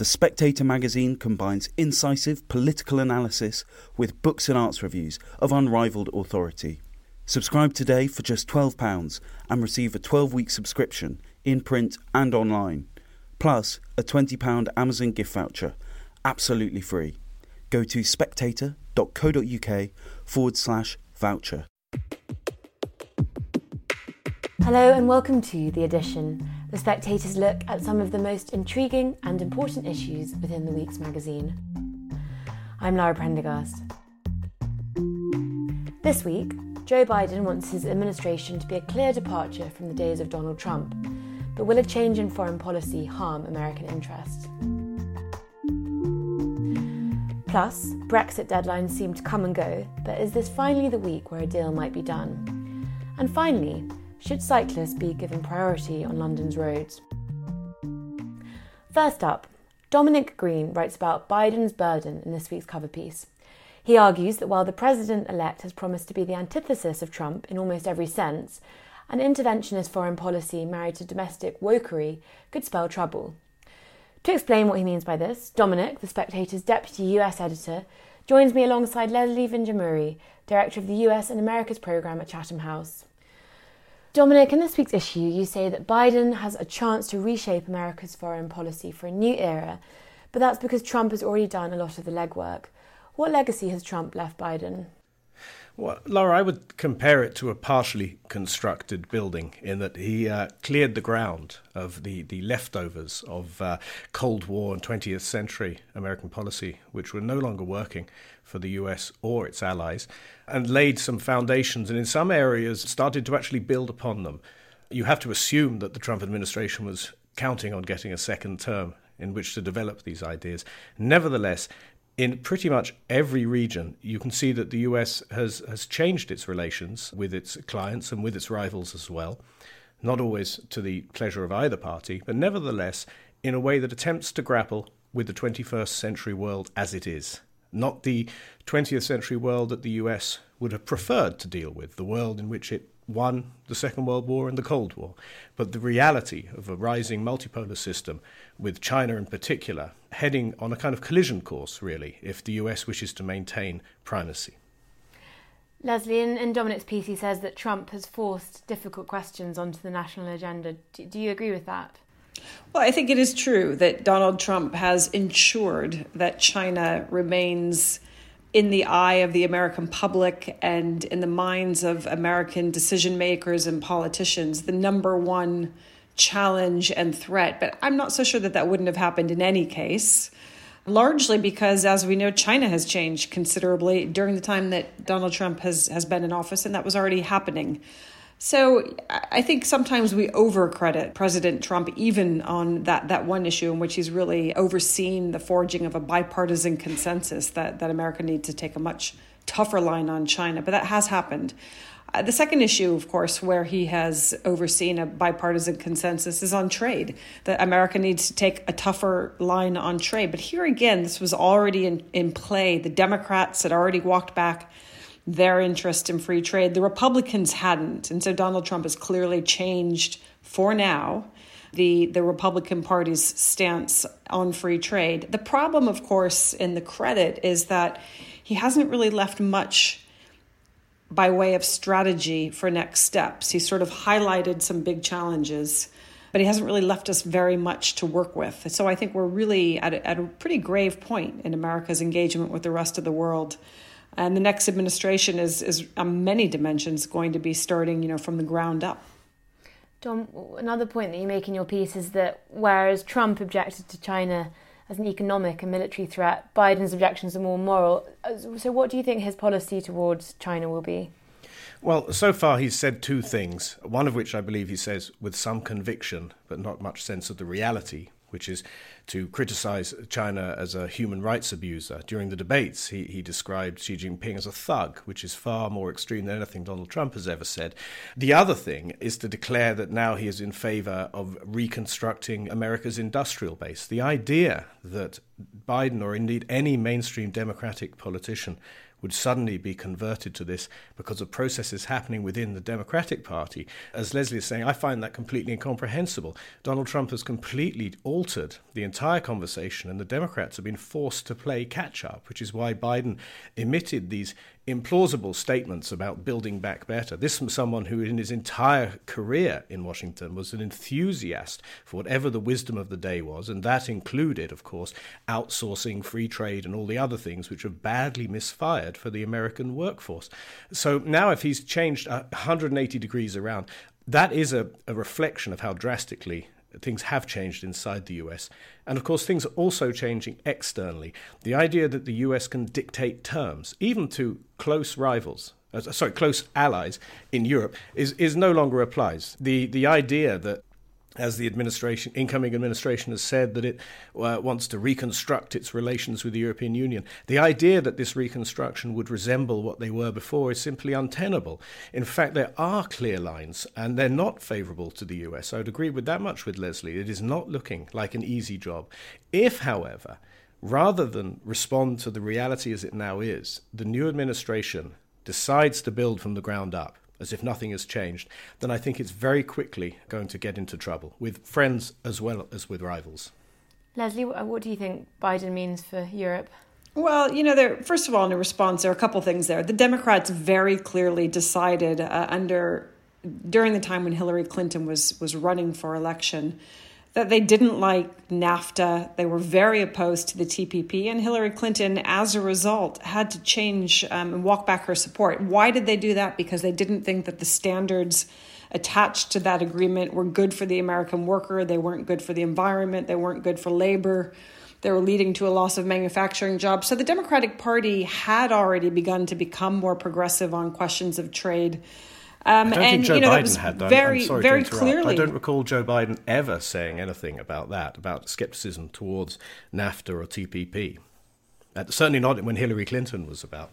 The Spectator magazine combines incisive political analysis with books and arts reviews of unrivalled authority. Subscribe today for just £12 and receive a 12-week subscription in print and online, plus a £20 Amazon gift voucher, absolutely free. Go to spectator.co.uk/voucher. Hello and welcome to The Edition, The Spectator's look at some of the most intriguing and important issues within the week's magazine. I'm Lara Prendergast. This week, Joe Biden wants his administration to be a clear departure from the days of Donald Trump, but will a change in foreign policy harm American interests? Plus, Brexit deadlines seem to come and go, but is this finally the week where a deal might be done? And finally, should cyclists be given priority on London's roads? First up, Dominic Green writes about Biden's burden in this week's cover piece. He argues that while the president-elect has promised to be the antithesis of Trump in almost every sense, an interventionist foreign policy married to domestic wokery could spell trouble. To explain what he means by this, Dominic, The Spectator's deputy US editor, joins me alongside Leslie Vinjamuri, director of the US and Americas programme at Chatham House. Dominic, in this week's issue, you say that Biden has a chance to reshape America's foreign policy for a new era, but that's because Trump has already done a lot of the legwork. What legacy has Trump left Biden? Well, Laura, I would compare it to a partially constructed building in that he cleared the ground of the leftovers of Cold War and 20th century American policy, which were no longer working for the US or its allies, and laid some foundations and in some areas started to actually build upon them. You have to assume that the Trump administration was counting on getting a second term in which to develop these ideas. Nevertheless, in pretty much every region, you can see that the US has changed its relations with its clients and with its rivals as well, not always to the pleasure of either party, but nevertheless in a way that attempts to grapple with the 21st century world as it is, not the 20th century world that the US would have preferred to deal with, the world in which it won the Second World War and the Cold War, but the reality of a rising multipolar system, with China in particular, heading on a kind of collision course, really, if the US wishes to maintain primacy. Leslie, in Dominic's piece, he says that Trump has forced difficult questions onto the national agenda. Do you agree with that? Well, I think it is true that Donald Trump has ensured that China remains in the eye of the American public and in the minds of American decision makers and politicians, the number one challenge and threat. But I'm not so sure that that wouldn't have happened in any case, largely because, as we know, China has changed considerably during the time that Donald Trump has been in office, and that was already happening. So I think sometimes we overcredit President Trump even on that one issue in which he's really overseen the forging of a bipartisan consensus that America needs to take a much tougher line on China. But that has happened. The second issue, of course, where he has overseen a bipartisan consensus is on trade, that America needs to take a tougher line on trade. But here again, this was already in play. The Democrats had already walked back their interest in free trade. The Republicans hadn't. And so Donald Trump has clearly changed, for now, the Republican Party's stance on free trade. The problem, of course, in the credit is that he hasn't really left much by way of strategy for next steps. He sort of highlighted some big challenges, but he hasn't really left us very much to work with. So I think we're really at a pretty grave point in America's engagement with the rest of the world. And the next administration is on many dimensions going to be starting, from the ground up. Dom, another point that you make in your piece is that whereas Trump objected to China as an economic and military threat, Biden's objections are more moral. So what do you think his policy towards China will be? Well, so far he's said two things, one of which I believe he says with some conviction, but not much sense of the reality, which is to criticize China as a human rights abuser. During the debates, he described Xi Jinping as a thug, which is far more extreme than anything Donald Trump has ever said. The other thing is to declare that now he is in favor of reconstructing America's industrial base. The idea that Biden, or indeed any mainstream Democratic politician, would suddenly be converted to this because of processes happening within the Democratic Party. As Leslie is saying, I find that completely incomprehensible. Donald Trump has completely altered the entire conversation, and the Democrats have been forced to play catch-up, which is why Biden emitted these implausible statements about building back better. This from someone who in his entire career in Washington was an enthusiast for whatever the wisdom of the day was, and that included, of course, outsourcing, free trade, and all the other things which have badly misfired for the American workforce. So now if he's changed 180 degrees around, that is a reflection of how drastically things have changed inside the US. And of course, things are also changing externally. The idea that the US can dictate terms, even to close close allies in Europe, is no longer applies. The idea that, as the incoming administration has said, that it wants to reconstruct its relations with the European Union. The idea that this reconstruction would resemble what they were before is simply untenable. In fact, there are clear lines, and they're not favourable to the US. I would agree with that much with Leslie. It is not looking like an easy job. If, however, rather than respond to the reality as it now is, the new administration decides to build from the ground up, as if nothing has changed, then I think it's very quickly going to get into trouble with friends as well as with rivals. Leslie, what do you think Biden means for Europe? Well, first of all, in a response, there are a couple of things there. The Democrats very clearly decided during the time when Hillary Clinton was running for election that they didn't like NAFTA. They were very opposed to the TPP, and Hillary Clinton, as a result, had to change and walk back her support. Why did they do that? Because they didn't think that the standards attached to that agreement were good for the American worker. They weren't good for the environment. They weren't good for labor. They were leading to a loss of manufacturing jobs. So the Democratic Party had already begun to become more progressive on questions of trade. I don't think Joe Biden had, though. Very, I'm sorry very to interrupt. clearly. I don't recall Joe Biden ever saying anything about that, about skepticism towards NAFTA or TPP. Certainly not when Hillary Clinton was about.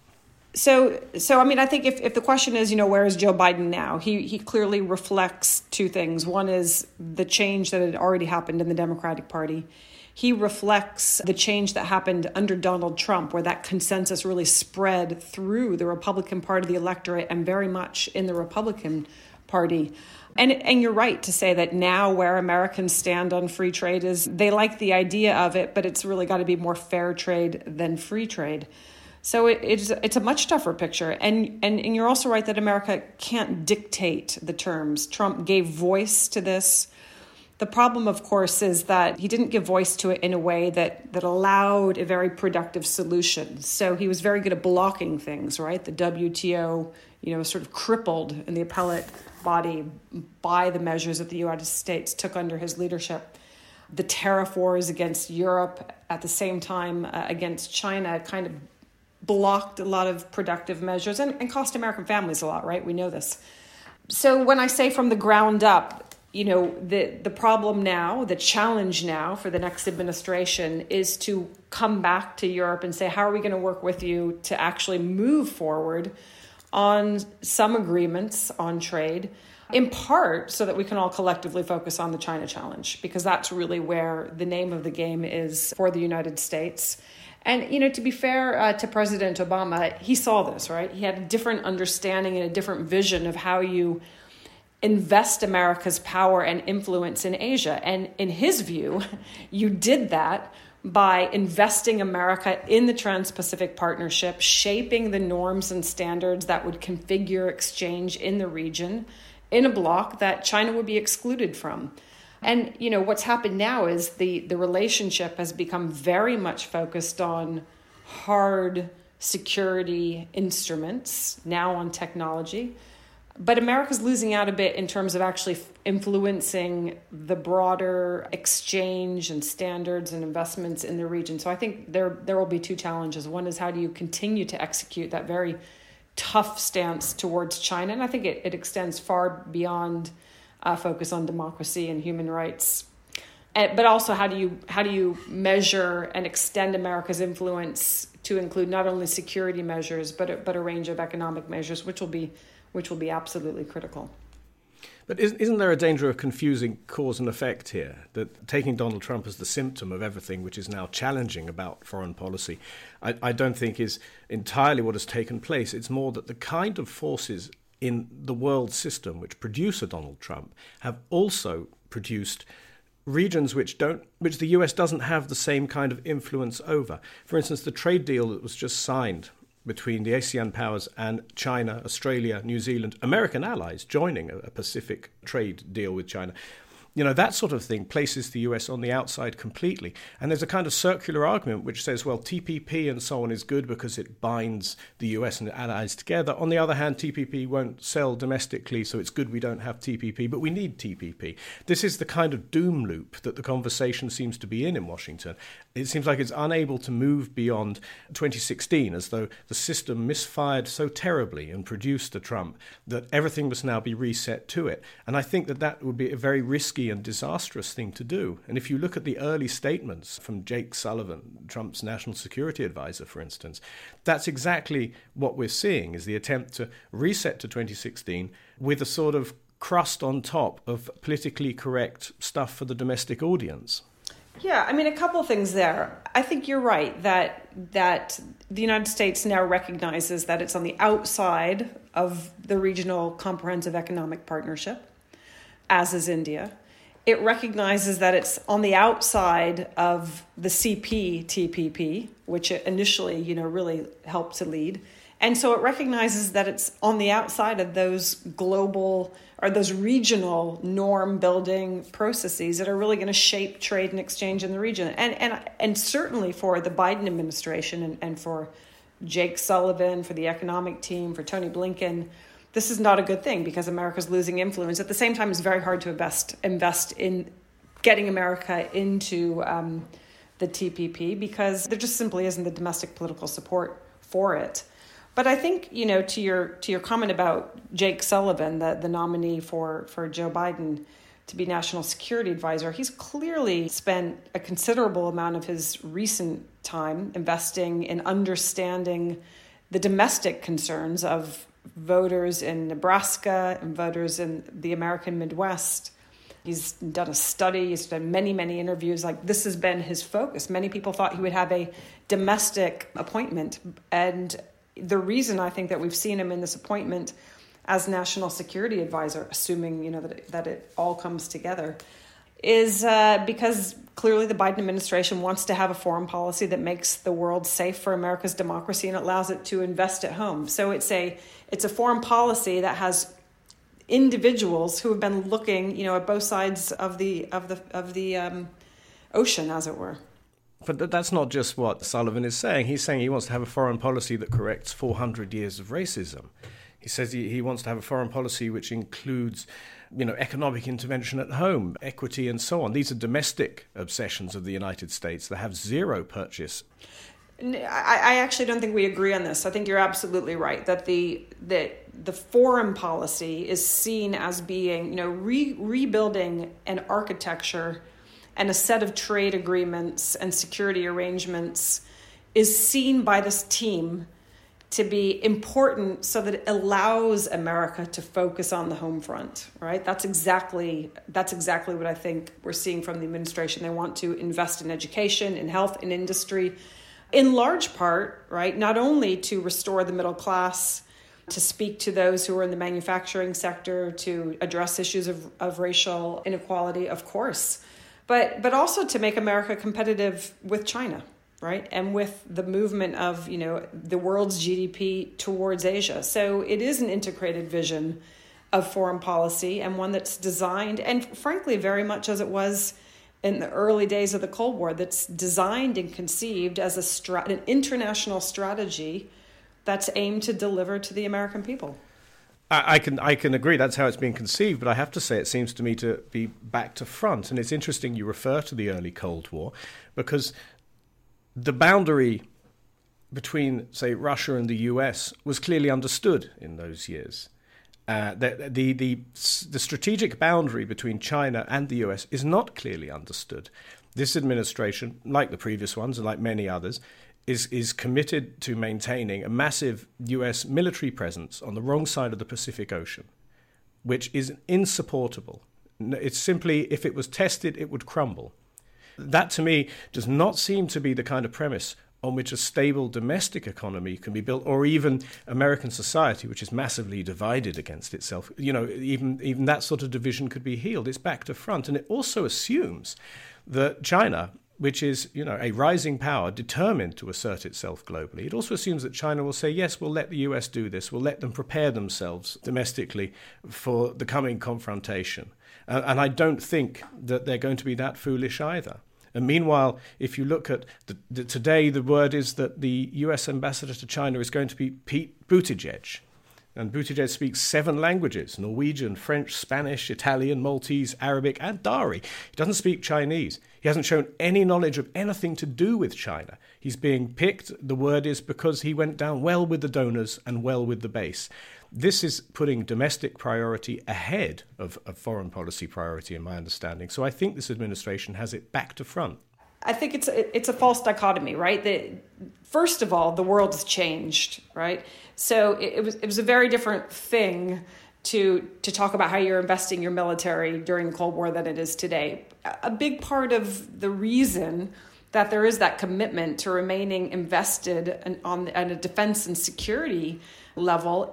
So I mean, I think if the question is, where is Joe Biden now? He clearly reflects two things. One is the change that had already happened in the Democratic Party. He reflects the change that happened under Donald Trump, where that consensus really spread through the Republican part of the electorate and very much in the Republican Party. And you're right to say that now where Americans stand on free trade is they like the idea of it, but it's really got to be more fair trade than free trade. So it's a much tougher picture. And you're also right that America can't dictate the terms. Trump gave voice to this. The problem, of course, is that he didn't give voice to it in a way that allowed a very productive solution. So he was very good at blocking things, right? The WTO, sort of crippled in the appellate body by the measures that the United States took under his leadership. The tariff wars against Europe at the same time against China kind of blocked a lot of productive measures and cost American families a lot, right? We know this. So when I say from the ground up, the problem now, the challenge now for the next administration is to come back to Europe and say, how are we going to work with you to actually move forward on some agreements on trade, in part so that we can all collectively focus on the China challenge, because that's really where the name of the game is for the United States. And, to be fair to President Obama, he saw this, right? He had a different understanding and a different vision of how you invest America's power and influence in Asia. And in his view, you did that by investing America in the Trans-Pacific Partnership, shaping the norms and standards that would configure exchange in the region in a bloc that China would be excluded from. And, what's happened now is the relationship has become very much focused on hard security instruments, now on technology. But America's losing out a bit in terms of actually influencing the broader exchange and standards and investments in the region. So I think there will be two challenges. One is how do you continue to execute that very tough stance towards China? And I think it extends far beyond focus on democracy and human rights. But also how do you measure and extend America's influence to include not only security measures, but a range of economic measures, which will be absolutely critical. But isn't there a danger of confusing cause and effect here? That taking Donald Trump as the symptom of everything which is now challenging about foreign policy, I don't think is entirely what has taken place. It's more that the kind of forces in the world system which produce a Donald Trump have also produced regions which the US doesn't have the same kind of influence over. For instance, the trade deal that was just signed between the ASEAN powers and China, Australia, New Zealand, American allies joining a Pacific trade deal with China. That sort of thing places the US on the outside completely. And there's a kind of circular argument which says, well, TPP and so on is good because it binds the US and the allies together. On the other hand, TPP won't sell domestically, so it's good we don't have TPP, but we need TPP. This is the kind of doom loop that the conversation seems to be in Washington. It seems like it's unable to move beyond 2016, as though the system misfired so terribly and produced a Trump that everything must now be reset to it. And I think that would be a very risky and disastrous thing to do. And if you look at the early statements from Jake Sullivan, Trump's national security advisor, for instance, that's exactly what we're seeing, is the attempt to reset to 2016 with a sort of crust on top of politically correct stuff for the domestic audience. Yeah, I mean, a couple of things there. I think you're right that the United States now recognizes that it's on the outside of the regional comprehensive economic partnership, as is India. It recognizes that it's on the outside of the CPTPP, which it initially, really helped to lead. And so it recognizes that it's on the outside of those global or those regional norm building processes that are really going to shape trade and exchange in the region. And certainly for the Biden administration and for Jake Sullivan, for the economic team, for Tony Blinken, this is not a good thing because America's losing influence. At the same time, it's very hard to invest in getting America into the TPP because there just simply isn't the domestic political support for it. But I think, to your comment about Jake Sullivan, the nominee for Joe Biden to be national security advisor, he's clearly spent a considerable amount of his recent time investing in understanding the domestic concerns of voters in Nebraska and voters in the American Midwest. He's done a study, he's done many, many interviews. Like, this has been his focus. Many people thought he would have a domestic appointment. And the reason I think that we've seen him in this appointment as national security advisor, assuming, that it all comes together, is because clearly the Biden administration wants to have a foreign policy that makes the world safe for America's democracy and allows it to invest at home. So it's a foreign policy that has individuals who have been looking, at both sides of the ocean, as it were. But that's not just what Sullivan is saying. He's saying he wants to have a foreign policy that corrects 400 years of racism. He says he wants to have a foreign policy which includes, economic intervention at home, equity and so on. These are domestic obsessions of the United States that have zero purchase. I actually don't think we agree on this. I think you're absolutely right that the foreign policy is seen as being, rebuilding an architecture and a set of trade agreements and security arrangements is seen by this team to be important so that it allows America to focus on the home front, right? That's exactly what I think we're seeing from the administration. They want to invest in education, in health, in industry, in large part, right? Not only to restore the middle class, to speak to those who are in the manufacturing sector, to address issues of racial inequality, of course, but also to make America competitive with China, right? And with the movement of, the world's GDP towards Asia. So it is an integrated vision of foreign policy and one that's designed, and frankly, very much as it was in the early days of the Cold War, that's designed and conceived as an international strategy that's aimed to deliver to the American people. I can agree that's how it's been conceived, but I have to say it seems to me to be back to front. And it's interesting you refer to the early Cold War because the boundary between, say, Russia and the US was clearly understood in those years. The strategic boundary between China and the US is not clearly understood. This administration, like the previous ones and like many others, is committed to maintaining a massive US military presence on the wrong side of the Pacific Ocean. which is insupportable. It's simply, if it was tested, it would crumble. That, to me, does not seem to be the kind of premise on which a stable domestic economy can be built, or even American society, which is massively divided against itself. Even that sort of division could be healed. It's back to front. And it also assumes that China, which is, a rising power determined to assert itself globally, it also assumes that China will say, yes, we'll let the US do this. We'll let them prepare themselves domestically for the coming confrontation. And I don't think that they're going to be that foolish either. And meanwhile, if you look at today, the word is that the US ambassador to China is going to be Pete Buttigieg. And Buttigieg speaks 7 languages: Norwegian, French, Spanish, Italian, Maltese, Arabic, and Dari. He doesn't speak Chinese. He hasn't shown any knowledge of anything to do with China. He's being picked, the word is, because he went down well with the donors and well with the base. This is putting domestic priority ahead of foreign policy priority, in my understanding. So I think this administration has it back to front. I think it's a false dichotomy, right? First of all, the world has changed, right? So it was a very different thing to talk about how you're investing your military during the Cold War than it is today. A big part of the reason that there is that commitment to remaining invested on a defense and security level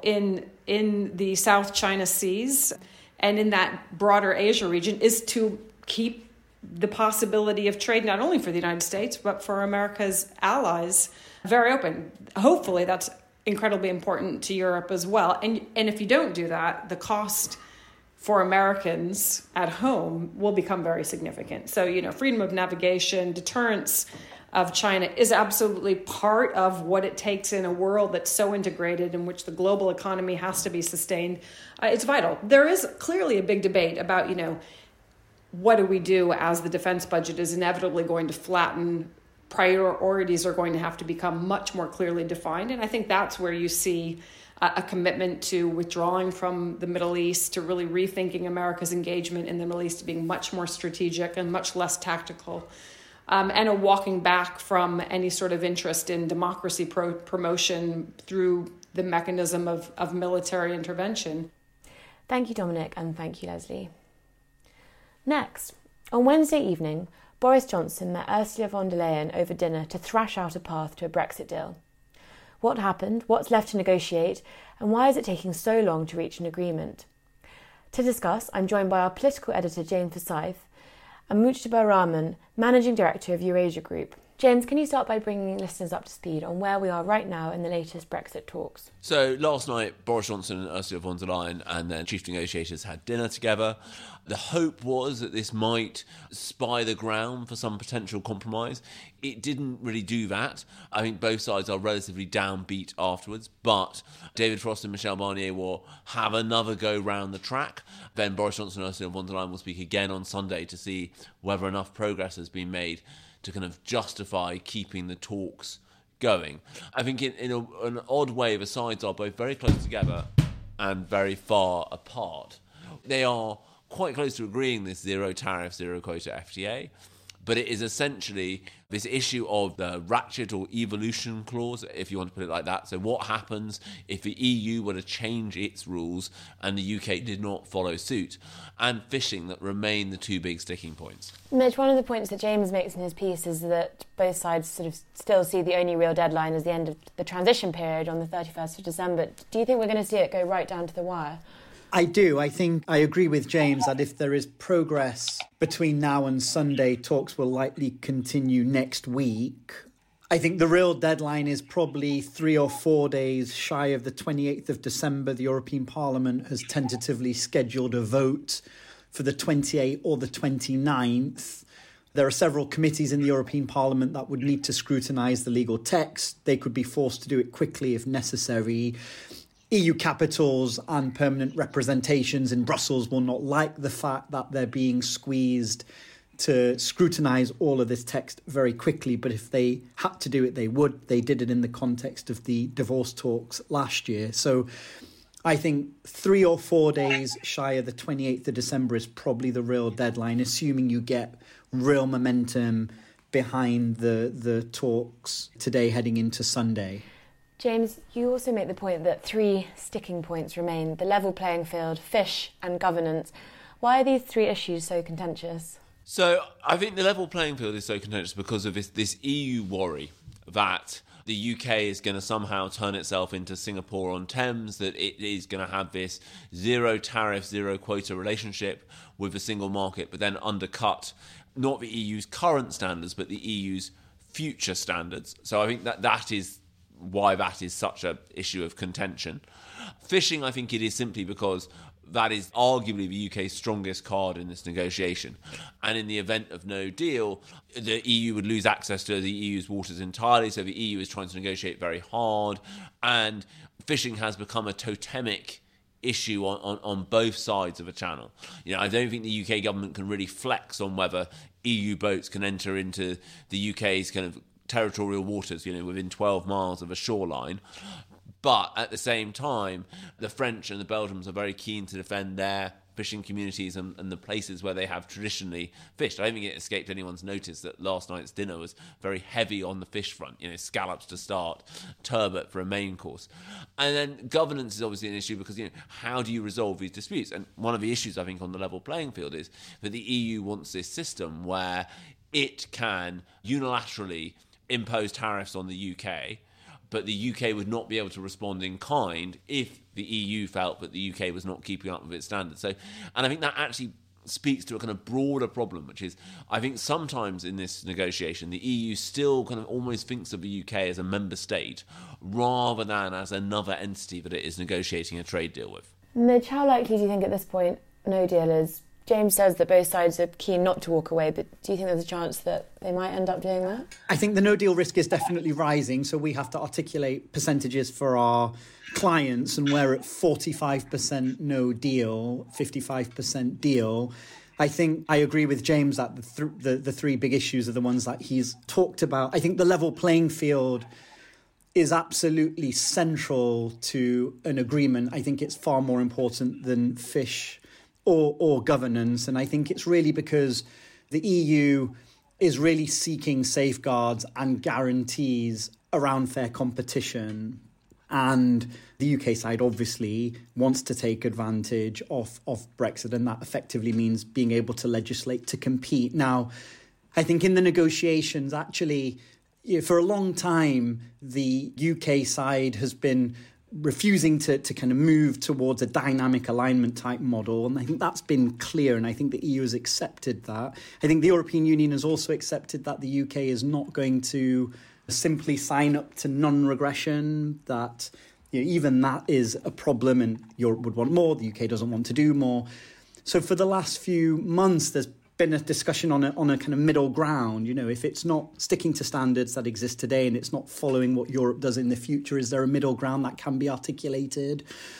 in the South China Seas and in that broader Asia region is to keep the possibility of trade, not only for the United States, but for America's allies, very open. Hopefully that's incredibly important to Europe as well. And if you don't do that, the cost for Americans at home will become very significant. So, freedom of navigation, deterrence of China is absolutely part of what it takes in a world that's so integrated, in which the global economy has to be sustained. It's vital. There is clearly a big debate about, what do we do as the defense budget is inevitably going to flatten. Priorities are going to have to become much more clearly defined. And I think that's where you see a commitment to withdrawing from the Middle East, to really rethinking America's engagement in the Middle East, to being much more strategic and much less tactical, and a walking back from any sort of interest in democracy promotion through the mechanism of military intervention. Thank you, Dominic, and thank you, Leslie. Next, on Wednesday evening, Boris Johnson met Ursula von der Leyen over dinner to thrash out a path to a Brexit deal. What happened, what's left to negotiate, and why is it taking so long to reach an agreement? To discuss, I'm joined by our political editor, James Forsyth, and Mujtaba Rahman, Managing Director of Eurasia Group. James, can you start by bringing listeners up to speed on where we are right now in the latest Brexit talks? So last night, Boris Johnson and Ursula von der Leyen and their chief negotiators had dinner together. The hope was that this might spy the ground for some potential compromise. It didn't really do that. I think both sides are relatively downbeat afterwards, but David Frost and Michel Barnier will have another go round the track. Then Boris Johnson and Ursula von der Leyen will speak again on Sunday to see whether enough progress has been made to kind of justify keeping the talks going. I think in an odd way, the sides are both very close together and very far apart. They are quite close to agreeing this zero tariff, zero quota FTA, but it is essentially this issue of the ratchet or evolution clause, if you want to put it like that. So what happens if the EU were to change its rules and the UK did not follow suit? And fishing that remain the two big sticking points. Mitch, one of the points that James makes in his piece is that both sides sort of still see the only real deadline as the end of the transition period on the 31st of December. Do you think we're going to see it go right down to the wire? I do. I think I agree with James that if there is progress between now and Sunday, talks will likely continue next week. I think the real deadline is probably 3 or 4 days shy of the 28th of December. The European Parliament has tentatively scheduled a vote for the 28th or the 29th. There are several committees in the European Parliament that would need to scrutinise the legal text. They could be forced to do it quickly if necessary. EU capitals and permanent representations in Brussels will not like the fact that they're being squeezed to scrutinise all of this text very quickly. But if they had to do it, they would. They did it in the context of the divorce talks last year. So I think 3 or 4 days shy of the 28th of December is probably the real deadline, assuming you get real momentum behind the talks today heading into Sunday. James, you also make the point that 3 sticking points remain: the level playing field, fish and governance. Why are these 3 issues so contentious? So I think the level playing field is so contentious because of this EU worry that the UK is going to somehow turn itself into Singapore on Thames, that it is going to have this zero tariff, zero quota relationship with the single market, but then undercut not the EU's current standards, but the EU's future standards. So I think that is why that is such an issue of contention. Fishing, I think it is simply because that is arguably the UK's strongest card in this negotiation. And in the event of no deal, the EU would lose access to the EU's waters entirely. So the EU is trying to negotiate very hard. And fishing has become a totemic issue on both sides of a channel. I don't think the UK government can really flex on whether EU boats can enter into the UK's kind of territorial waters, within 12 miles of a shoreline. But at the same time, the French and the Belgians are very keen to defend their fishing communities and the places where they have traditionally fished. I don't think it escaped anyone's notice that last night's dinner was very heavy on the fish front. Scallops to start, turbot for a main course. And then governance is obviously an issue because, how do you resolve these disputes? And one of the issues, I think, on the level playing field is that the EU wants this system where it can unilaterally impose tariffs on the UK, but the UK would not be able to respond in kind if the EU felt that the UK was not keeping up with its standards. And I think that actually speaks to a kind of broader problem, which is, I think sometimes in this negotiation, the EU still kind of almost thinks of the UK as a member state rather than as another entity that it is negotiating a trade deal with. Midge, how likely do you think at this point no deal is? James says that both sides are keen not to walk away, but do you think there's a chance that they might end up doing that? I think the no-deal risk is definitely rising, so we have to articulate percentages for our clients, and we're at 45% no deal, 55% deal. I think I agree with James that the 3 big issues are the ones that he's talked about. I think the level playing field is absolutely central to an agreement. I think it's far more important than fish or governance. And I think it's really because the EU is really seeking safeguards and guarantees around fair competition. And the UK side obviously wants to take advantage of Brexit, and that effectively means being able to legislate to compete. Now, I think in the negotiations, actually, for a long time, the UK side has been refusing to kind of move towards a dynamic alignment type model. And I think that's been clear, and I think the EU has accepted that. I think the European Union has also accepted that the UK is not going to simply sign up to non-regression, that even that is a problem and Europe would want more, the UK doesn't want to do more. So for the last few months, there's been a discussion on a kind of middle ground. If it's not sticking to standards that exist today and it's not following what Europe does in the future, is there a middle ground that can be articulated?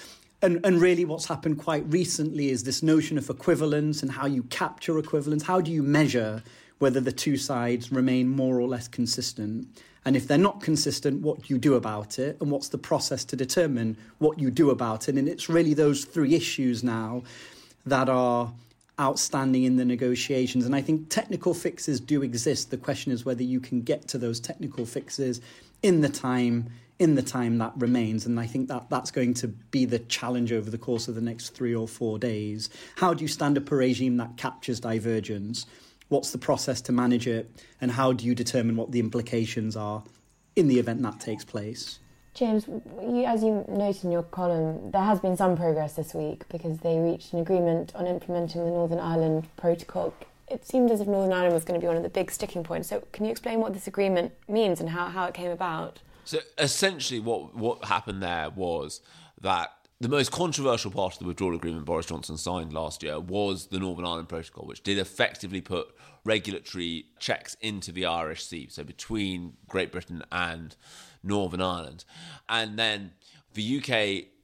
And really what's happened quite recently is this notion of equivalence and how you capture equivalence. How do you measure whether the 2 sides remain more or less consistent? And if they're not consistent, what do you do about it? And what's the process to determine what you do about it? And it's really those 3 issues now that are outstanding in the negotiations. And I think technical fixes do exist. The question is whether you can get to those technical fixes in the time that remains. And I think that's going to be the challenge over the course of the next 3 or 4 days. How do you stand up a regime that captures divergence? What's the process to manage it? And how do you determine what the implications are in the event that takes place? James, as you noted in your column, there has been some progress this week because they reached an agreement on implementing the Northern Ireland Protocol. It seemed as if Northern Ireland was going to be one of the big sticking points. So can you explain what this agreement means and how it came about? So essentially what happened there was that the most controversial part of the withdrawal agreement Boris Johnson signed last year was the Northern Ireland Protocol, which did effectively put regulatory checks into the Irish Sea, so between Great Britain and Northern Ireland. And then the UK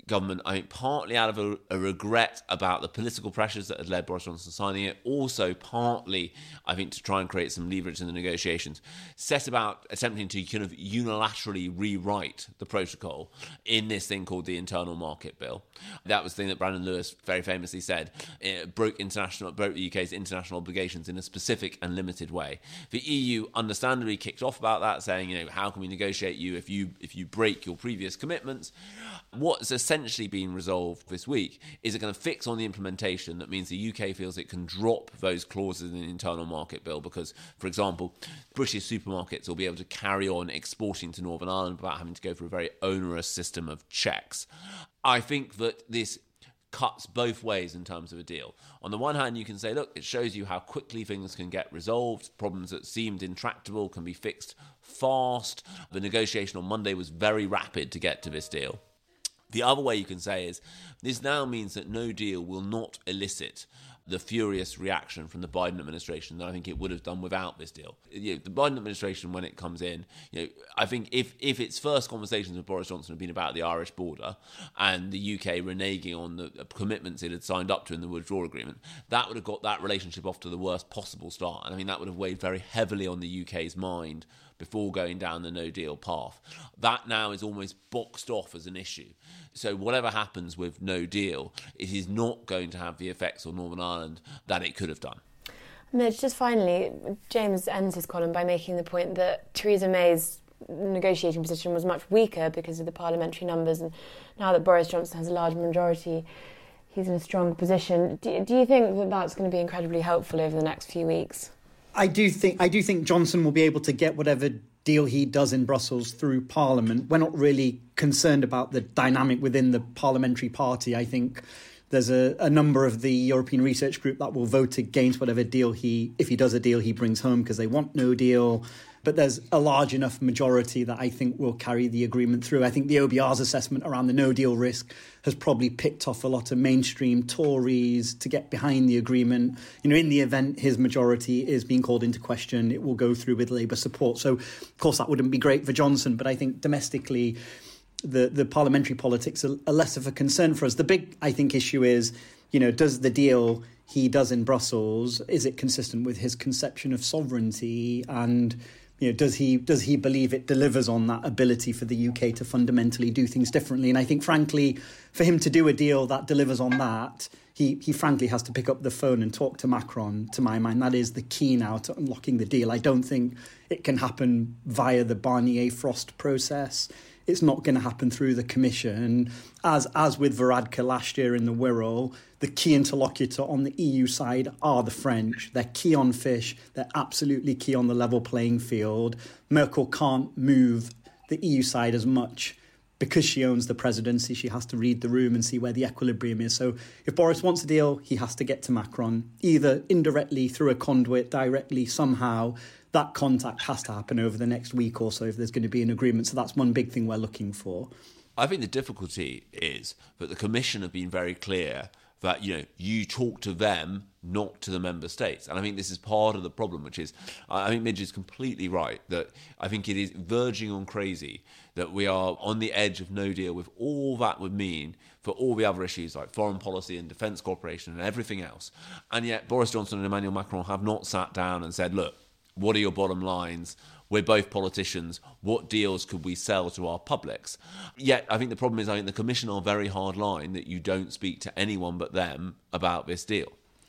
government, I think partly out of a regret about the political pressures that had led Boris Johnson signing it, also partly, I think, to try and create some leverage in the negotiations, set about attempting to kind of unilaterally rewrite the protocol in this thing called the Internal Market Bill. That was the thing that Brandon Lewis very famously said, it broke the UK's international obligations in a specific and limited way. The EU understandably kicked off about that, saying, how can we negotiate you if you break your previous commitments? What's essentially been resolved this week is a kind of fix on the implementation that means the UK feels it can drop those clauses in the Internal Market Bill because, for example, British supermarkets will be able to carry on exporting to Northern Ireland without having to go through a very onerous system of checks. I think that this cuts both ways in terms of a deal. On the one hand, you can say, look, it shows you how quickly things can get resolved. Problems that seemed intractable can be fixed fast. The negotiation on Monday was very rapid to get to this deal. The other way you can say is this now means that no deal will not elicit the furious reaction from the Biden administration that I think it would have done without this deal. The Biden administration, when it comes in, I think if its first conversations with Boris Johnson had been about the Irish border and the UK reneging on the commitments it had signed up to in the withdrawal agreement, that would have got that relationship off to the worst possible start. And I mean, that would have weighed very heavily on the UK's mind before going down the no-deal path. That now is almost boxed off as an issue. So whatever happens with no deal, it is not going to have the effects on Northern Ireland that it could have done. Mitch, just finally, James ends his column by making the point that Theresa May's negotiating position was much weaker because of the parliamentary numbers, and now that Boris Johnson has a large majority, he's in a strong position. Do you think that that's going to be incredibly helpful over the next few weeks? I do think Johnson will be able to get whatever deal he does in Brussels through Parliament. We're not really concerned about the dynamic within the parliamentary party. I think there's a number of the European Research Group that will vote against whatever deal if he does a deal he brings home because they want no deal. But there's a large enough majority that I think will carry the agreement through. I think the OBR's assessment around the no-deal risk has probably picked off a lot of mainstream Tories to get behind the agreement. In the event his majority is being called into question, it will go through with Labour support. So, of course, that wouldn't be great for Johnson. But I think domestically, the parliamentary politics are less of a concern for us. The big, I think, issue is, does the deal he does in Brussels, is it consistent with his conception of sovereignty? And does he believe it delivers on that ability for the UK to fundamentally do things differently? And I think, frankly, for him to do a deal that delivers on that, he frankly has to pick up the phone and talk to Macron, to my mind. That is the key now to unlocking the deal. I don't think it can happen via the Barnier-Frost process. It's not going to happen through the Commission. As with Varadkar last year in the Wirral, the key interlocutor on the EU side are the French. They're key on fish. They're absolutely key on the level playing field. Merkel can't move the EU side as much because she owns the presidency. She has to read the room and see where the equilibrium is. So if Boris wants a deal, he has to get to Macron, either indirectly through a conduit, directly somehow. That contact has to happen over the next week or so if there's going to be an agreement. So that's one big thing we're looking for. I think the difficulty is that the Commission have been very clear that, you talk to them, not to the member states. And I think this is part of the problem, which is, I think Midge is completely right, that I think it is verging on crazy that we are on the edge of no deal with all that would mean for all the other issues like foreign policy and defence cooperation and everything else. And yet Boris Johnson and Emmanuel Macron have not sat down and said, look, what are your bottom lines? We're both politicians. What deals could we sell to our publics? Yet, I think the problem is, I think the Commission are very hard line that you don't speak to anyone but them about this deal.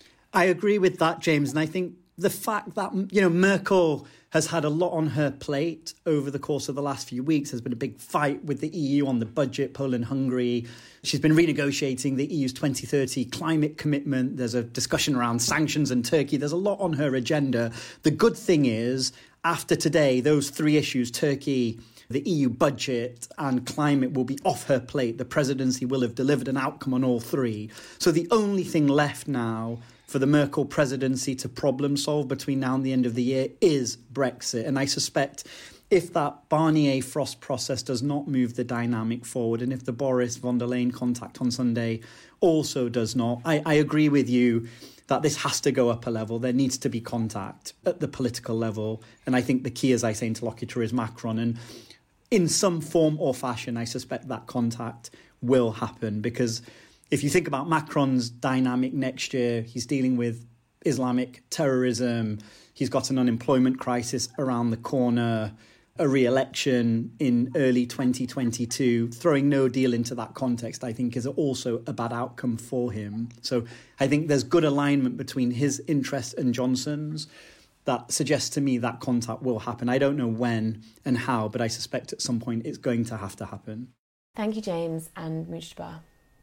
I agree with that, James. And I think the fact that, Merkel has had a lot on her plate over the course of the last few weeks. There's been a big fight with the EU on the budget, Poland, Hungary. She's been renegotiating the EU's 2030 climate commitment. There's a discussion around sanctions and Turkey. There's a lot on her agenda. The good thing is, after today, those three issues, Turkey, the EU budget and climate, will be off her plate. The presidency will have delivered an outcome on all three. So the only thing left now for the Merkel presidency to problem solve between now and the end of the year is Brexit. And I suspect if that Barnier-Frost process does not move the dynamic forward, and if the Boris von der Leyen contact on Sunday also does not, I agree with you that this has to go up a level. There needs to be contact at the political level. And I think the key, as I say, interlocutor is Macron. And in some form or fashion, I suspect that contact will happen, because if you think about Macron's dynamic next year, he's dealing with Islamic terrorism, he's got an unemployment crisis around the corner, a re-election in early 2022. Throwing no deal into that context, I think, is also a bad outcome for him. So I think there's good alignment between his interest and Johnson's that suggests to me that contact will happen. I don't know when and how, but I suspect at some point it's going to have to happen. Thank you, James and Mujtaba.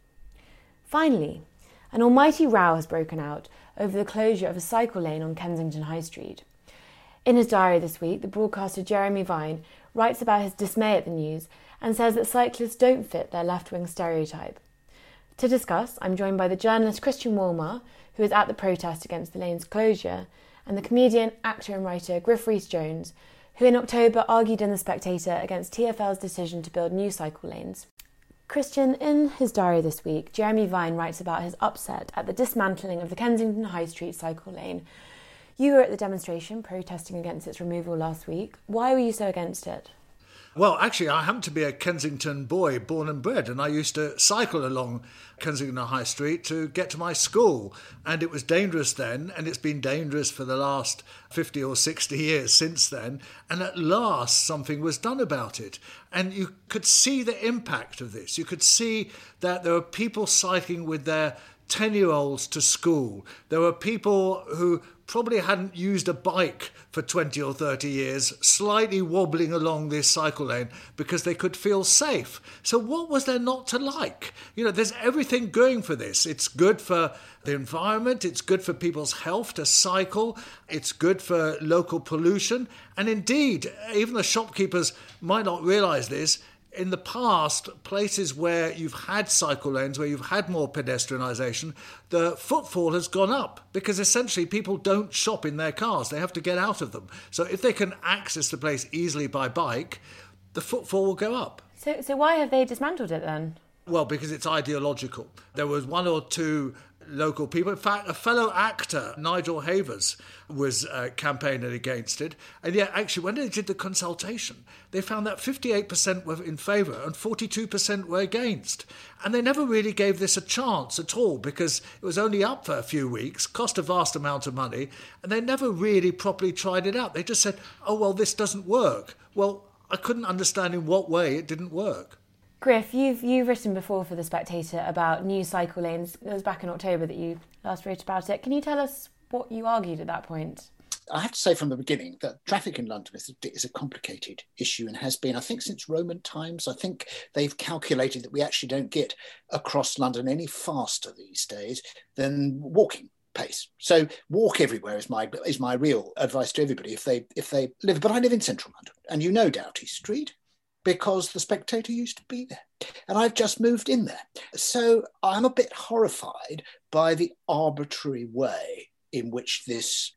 Finally, an almighty row has broken out over the closure of a cycle lane on Kensington High Street. In his diary this week, the broadcaster Jeremy Vine writes about his dismay at the news and says that cyclists don't fit their left-wing stereotype. To discuss, I'm joined by the journalist Christian Wolmar, who was at the protest against the lane's closure, and the comedian, actor and writer Griff Rhys-Jones, who in October argued in The Spectator against TfL's decision to build new cycle lanes. Christian, in his diary this week, Jeremy Vine writes about his upset at the dismantling of the Kensington High Street cycle lane. You were at the demonstration protesting against its removal last week. Why were you so against it? Well, actually, I happen to be a Kensington boy, born and bred, and I used to cycle along Kensington High Street to get to my school. And it was dangerous then, and it's been dangerous for the last 50 or 60 years since then. And at last, something was done about it. And you could see the impact of this. You could see that there were people cycling with their 10-year-olds to school. There were people who probably hadn't used a bike for 20 or 30 years, slightly wobbling along this cycle lane because they could feel safe. So what was there not to like? You know, there's everything going for this. It's good for the environment, it's good for people's health to cycle, it's good for local pollution, and indeed, even the shopkeepers might not realise this, in the past, places where you've had cycle lanes, where you've had more pedestrianisation, the footfall has gone up because essentially people don't shop in their cars. They have to get out of them. So if they can access the place easily by bike, the footfall will go up. So why have they dismantled it then? Well, because it's ideological. There was one or two local people. In fact, a fellow actor, Nigel Havers, was campaigning against it. And yet, actually, when they did the consultation, they found that 58% were in favour and 42% were against. And they never really gave this a chance at all because it was only up for a few weeks, cost a vast amount of money, and they never really properly tried it out. They just said, oh, well, this doesn't work. Well, I couldn't understand in what way it didn't work. Griff, you've written before for The Spectator about new cycle lanes. It was back in October that you last wrote about it. Can you tell us what you argued at that point? I have to say from the beginning that traffic in London is a complicated issue and has been, I think, since Roman times. I think they've calculated that we actually don't get across London any faster these days than walking pace. So walk everywhere is my real advice to everybody if they live. But I live in central London, and you know Doughty Street, because The Spectator used to be there. And I've just moved in there. So I'm a bit horrified by the arbitrary way in which this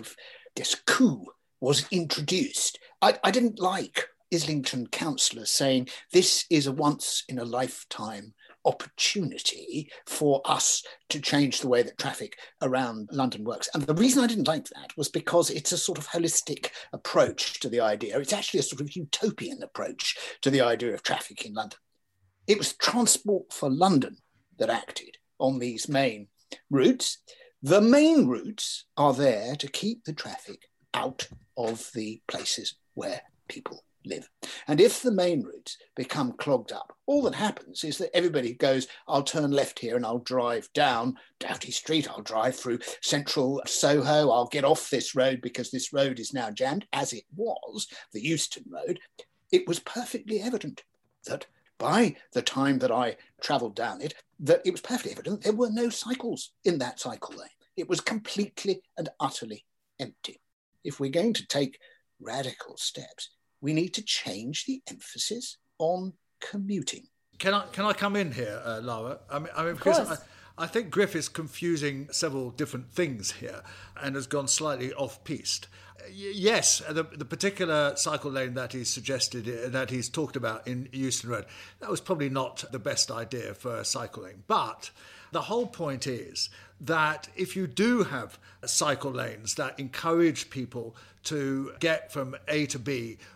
coup was introduced. I didn't like Islington councillors saying this is a once-in-a-lifetime opportunity for us to change the way that traffic around London works. And the reason I didn't like that was because it's a sort of holistic approach to the idea. It's actually a sort of utopian approach to the idea of traffic in London. It was Transport for London that acted on these main routes. The main routes are there to keep the traffic out of the places where people live. And if the main routes become clogged up, all that happens is that everybody goes, I'll turn left here and I'll drive down Doughty Street, I'll drive through central Soho, I'll get off this road because this road is now jammed, as it was, the Euston Road. It was perfectly evident that by the time that I travelled down it, that it was perfectly evident there were no cycles in that cycle lane. It was completely and utterly empty. If we're going to take radical steps, we need to change the emphasis on commuting. Can I come in here, Lara? I mean because I think Griff is confusing several different things here and has gone slightly off-piste. Yes, the particular cycle lane that he's suggested, that he's talked about in Euston Road, that was probably not the best idea for a cycle lane. But the whole point is that if you do have cycle lanes that encourage people to get from A to B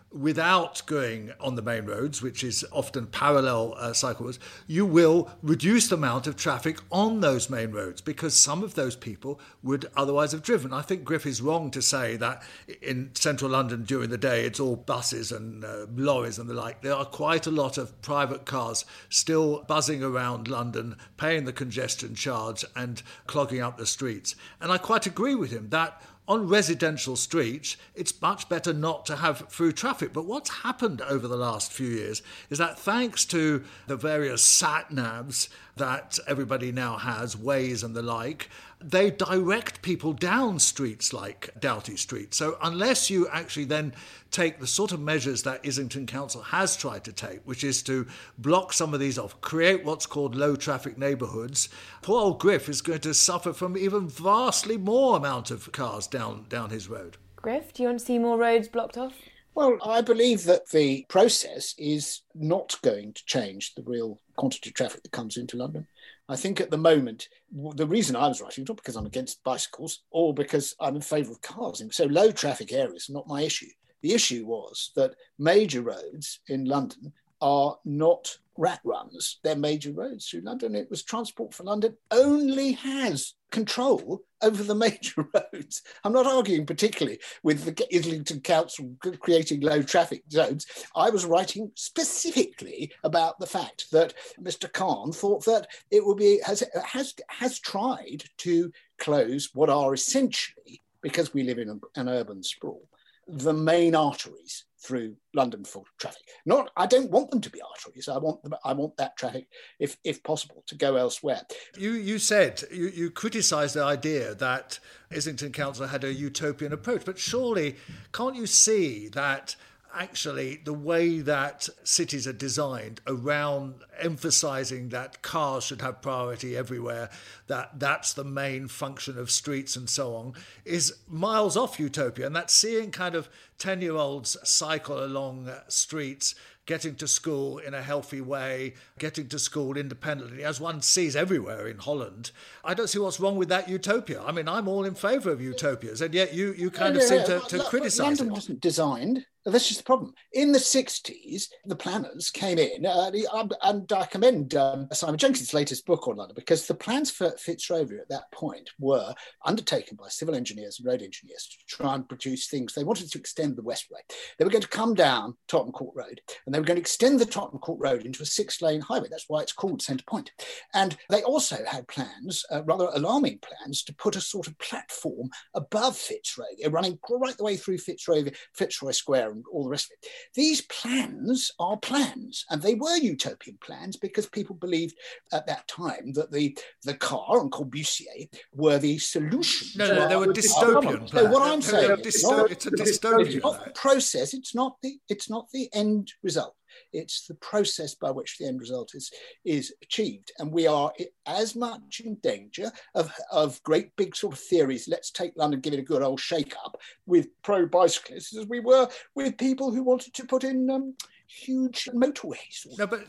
without going on the main roads, which is often parallel cycles, you will reduce the amount of traffic on those main roads because some of those people would otherwise have driven. I think Griff is wrong to say that in central London during the day it's all buses and lorries and the like. There are quite a lot of private cars still buzzing around London, paying the congestion charge and clogging up the streets. And I quite agree with him that on residential streets, it's much better not to have through traffic. But what's happened over the last few years is that thanks to the various sat-navs that everybody now has, Waze and the like, they direct people down streets like Doughty Street. So unless you actually then take the sort of measures that Islington Council has tried to take, which is to block some of these off, create what's called low traffic neighbourhoods, poor old Griff is going to suffer from even vastly more amount of cars down his road. Griff, do you want to see more roads blocked off? Well, I believe that the process is not going to change the real quantity of traffic that comes into London. I think at the moment, the reason I was writing, not because I'm against bicycles or because I'm in favour of cars. So low traffic areas are not my issue. The issue was that major roads in London are not rat runs. They're major roads through London. It was Transport for London only has control over the major roads. I'm not arguing particularly with the Islington Council creating low traffic zones. I was writing specifically about the fact that Mr. Khan thought that it would be, has tried to close what are essentially, because we live in an urban sprawl, the main arteries through London for traffic. I don't want them to be arteries. I want that traffic, if possible, to go elsewhere. You said you criticised the idea that Islington Council had a utopian approach, but surely can't you see that actually the way that cities are designed around emphasising that cars should have priority everywhere, that's the main function of streets and so on, is miles off utopia. And that's seeing kind of 10-year-olds cycle along streets, getting to school in a healthy way, getting to school independently, as one sees everywhere in Holland. I don't see what's wrong with that utopia. I mean, I'm all in favour of utopias, and yet you kind of seem to criticise it. London wasn't designed. That's just the problem. In the 60s, the planners came in, and I commend Simon Jenkins' latest book on London, because the plans for Fitzrovia at that point were undertaken by civil engineers and road engineers to try and produce things. They wanted to extend the Westway. They were going to come down Tottenham Court Road, and they were going to extend the Tottenham Court Road into a 6-lane highway. That's why it's called Centre Point. And they also had plans, rather alarming plans, to put a sort of platform above Fitzrovia, running right the way through Fitzroy Square and all the rest of it. These plans are plans, and they were utopian plans because people believed at that time that the car and Corbusier were the solution. No, they were dystopian plans. So what I'm saying it's a dystopian. It's not the process. It's not the end result. It's the process by which the end result is achieved. And we are as much in danger of great big sort of theories, let's take London, give it a good old shake-up, with pro-bicyclists as we were with people who wanted to put in huge motorways.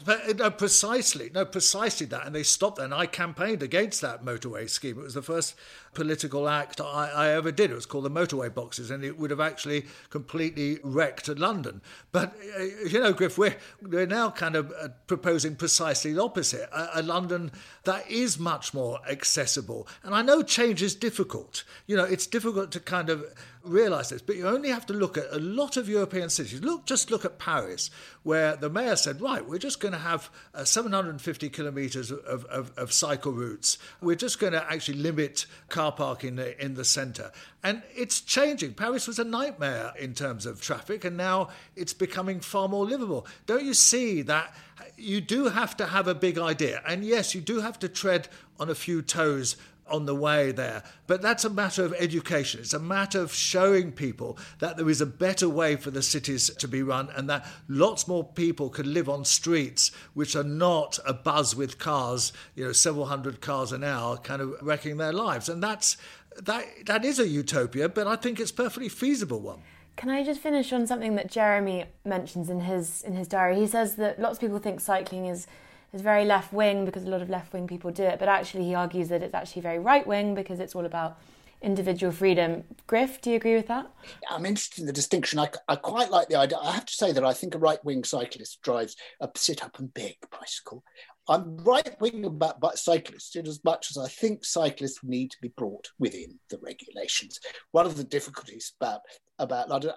Precisely that. And they stopped that. And I campaigned against that motorway scheme. It was the first political act I ever did. It was called the motorway boxes, and it would have actually completely wrecked London. But, Griff, we're now kind of proposing precisely the opposite, a London that is much more accessible. And I know change is difficult. It's difficult to kind of realise this, but you only have to look at a lot of European cities. Just look at Paris, where the mayor said, right, we're just going to have 750 kilometres of cycle routes. We're just going to actually limit car parking in the centre. And it's changing. Paris was a nightmare in terms of traffic, and now it's becoming far more livable. Don't you see that you do have to have a big idea? And yes, you do have to tread on a few toes on the way there. But that's a matter of education. It's a matter of showing people that there is a better way for the cities to be run, and that lots more people can live on streets which are not abuzz with cars, several hundred cars an hour kind of wrecking their lives. And that is a utopia, but I think it's a perfectly feasible one. Can I just finish on something that Jeremy mentions in his diary? He says that lots of people think cycling is very left-wing because a lot of left-wing people do it, but actually he argues that it's actually very right-wing because it's all about individual freedom. Griff, do you agree with that? I'm interested in the distinction. I quite like the idea. I have to say that I think a right-wing cyclist drives a sit-up-and-beg bicycle. I'm right-wing about cyclists in as much as I think cyclists need to be brought within the regulations. One of the difficulties about London,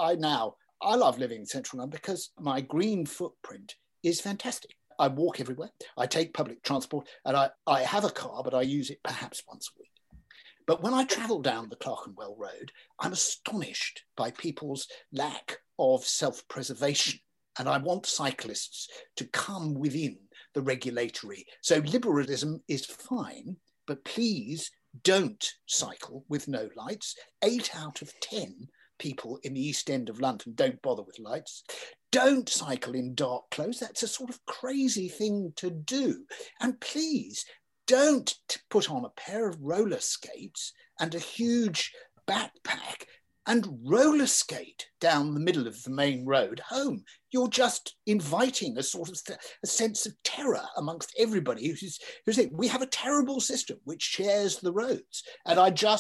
I love living in central London because my green footprint is fantastic. I walk everywhere, I take public transport, and I have a car, but I use it perhaps once a week. But when I travel down the Clerkenwell Road, I'm astonished by people's lack of self-preservation. And I want cyclists to come within the regulatory. So liberalism is fine, but please don't cycle with no lights. 8 out of 10 people in the East End of London don't bother with lights. Don't cycle in dark clothes. That's a sort of crazy thing to do. And please don't put on a pair of roller skates and a huge backpack and roller skate down the middle of the main road home. You're just inviting a sort of a sense of terror amongst everybody who's we have a terrible system which shares the roads. And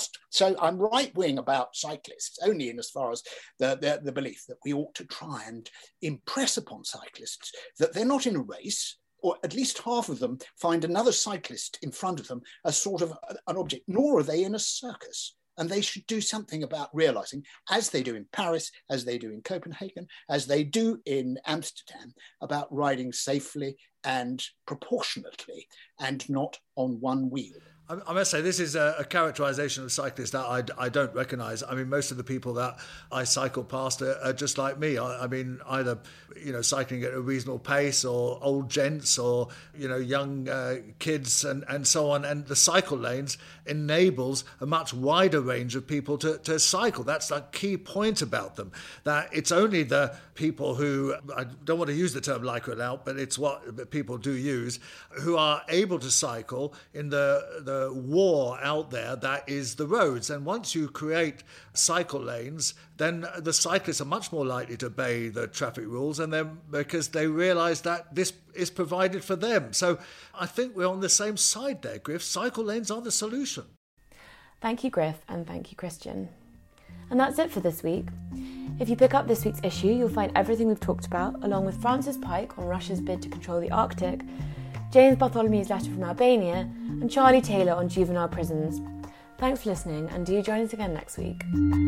so I'm right-wing about cyclists, only in as far as the belief that we ought to try and impress upon cyclists that they're not in a race, or at least half of them find another cyclist in front of them as sort of an object, nor are they in a circus. And they should do something about realizing, as they do in Paris, as they do in Copenhagen, as they do in Amsterdam, about riding safely and proportionately and not on one wheel. I must say, this is a characterisation of cyclists that I don't recognise. I mean, most of the people that I cycle past are just like me. I mean, either, cycling at a reasonable pace, or old gents, or, young kids and so on. And the cycle lanes enables a much wider range of people to cycle. That's the key point about them, that it's only the people who, I don't want to use the term lycra out, but it's what people do use, who are able to cycle in the war out there that is the roads. And once you create cycle lanes, then the cyclists are much more likely to obey the traffic rules, and then because they realise that this is provided for them. So I think we're on the same side there, Griff. Cycle lanes are the solution. Thank you, Griff, and thank you, Christian. And that's it for this week. If you pick up this week's issue, you'll find everything we've talked about, along with Francis Pike on Russia's bid to control the Arctic, James Bartholomew's letter from Albania, and Charlie Taylor on juvenile prisons. Thanks for listening, and do join us again next week.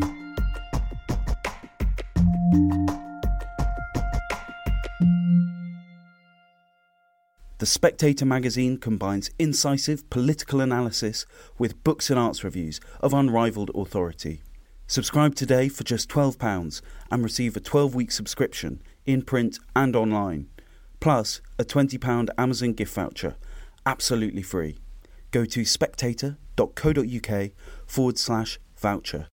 The Spectator magazine combines incisive political analysis with books and arts reviews of unrivalled authority. Subscribe today for just £12 and receive a 12-week subscription in print and online, plus a £20 Amazon gift voucher, absolutely free. Go to spectator.co.uk/voucher.